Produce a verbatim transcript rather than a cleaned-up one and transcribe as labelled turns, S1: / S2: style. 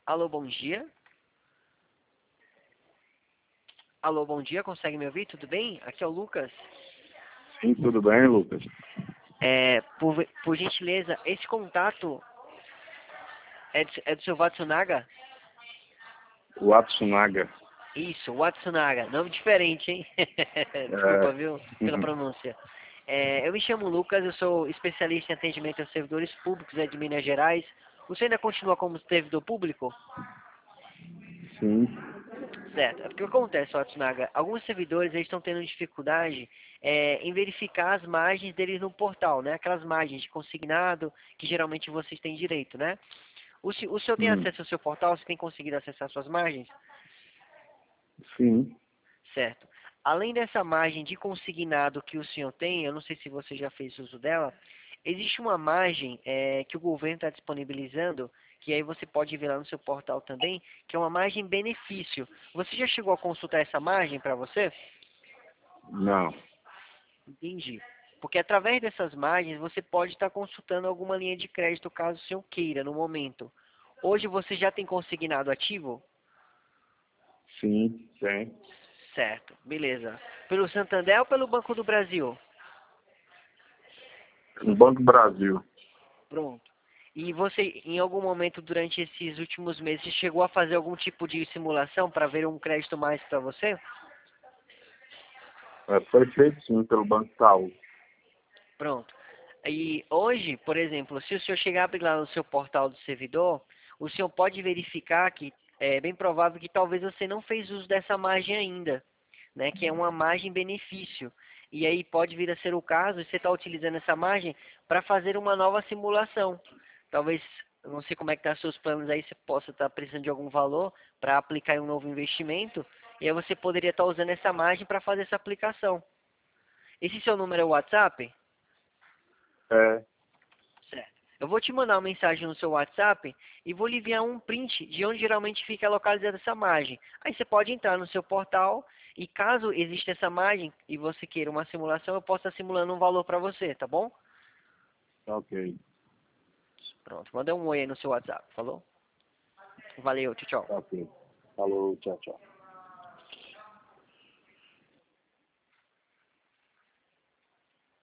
S1: Alô, bom dia. Alô, bom dia, consegue me ouvir? Tudo bem? Aqui é o Lucas.
S2: Sim, tudo bem, Lucas?
S1: É, por, por gentileza, esse contato é do, é do seu Watsunaga?
S2: O Atsunaga.
S1: Isso, Watsunaga. Nome diferente, hein? Desculpa,
S2: É,
S1: viu, pela
S2: uhum,
S1: pronúncia. É, eu me chamo Lucas, eu sou especialista em atendimento aos servidores públicos é, de Minas Gerais. Você ainda continua como servidor público?
S2: sim,
S1: Certo. É porque o que acontece, Watsunaga? Alguns servidores eles estão tendo dificuldade é, em verificar as margens deles no portal, né? Aquelas margens de consignado que geralmente vocês têm direito, né? O, se- o senhor tem
S2: hum,
S1: acesso ao seu portal? Você tem conseguido acessar suas margens?
S2: sim,
S1: Certo. Além dessa margem de consignado que o senhor tem, eu não sei se você já fez uso dela, existe uma margem é, que o governo está disponibilizando, que aí você pode ver lá no seu portal também, que é uma margem benefício. Você já chegou a consultar essa margem para você?
S2: não,
S1: Entendi. Porque através dessas margens você pode estar consultando alguma linha de crédito caso o senhor queira no momento. Hoje você já tem consignado ativo?
S2: sim, tem.
S1: Certo, beleza. Pelo Santander ou pelo Banco do Brasil?
S2: No Banco Brasil.
S1: Pronto. E você, em algum momento durante esses últimos meses, chegou a fazer algum tipo de simulação para ver um crédito mais para você?
S2: É, foi feito sim pelo Banco Itaú.
S1: Pronto. E hoje, por exemplo, se o senhor chegar a abrir lá no seu portal do servidor, o senhor pode verificar que é bem provável que talvez você não fez uso dessa margem ainda, né? Que é uma margem benefício. E aí pode vir a ser o caso, você está utilizando essa margem para fazer uma nova simulação. Talvez, eu não sei como é que tá seus planos aí, você possa estar precisando de algum valor para aplicar em um novo investimento, e aí você poderia estar usando essa margem para fazer essa aplicação. Esse seu número é o WhatsApp?
S2: É,
S1: Certo. Eu vou te mandar uma mensagem no seu WhatsApp e vou lhe enviar um print de onde geralmente fica localizada essa margem. Aí você pode entrar no seu portal e caso exista essa margem e você queira uma simulação, eu posso estar simulando um valor para você, tá bom?
S2: ok,
S1: Pronto, manda um oi aí no seu WhatsApp, falou? Valeu, tchau, tchau.
S2: ok. Falou, tchau, tchau.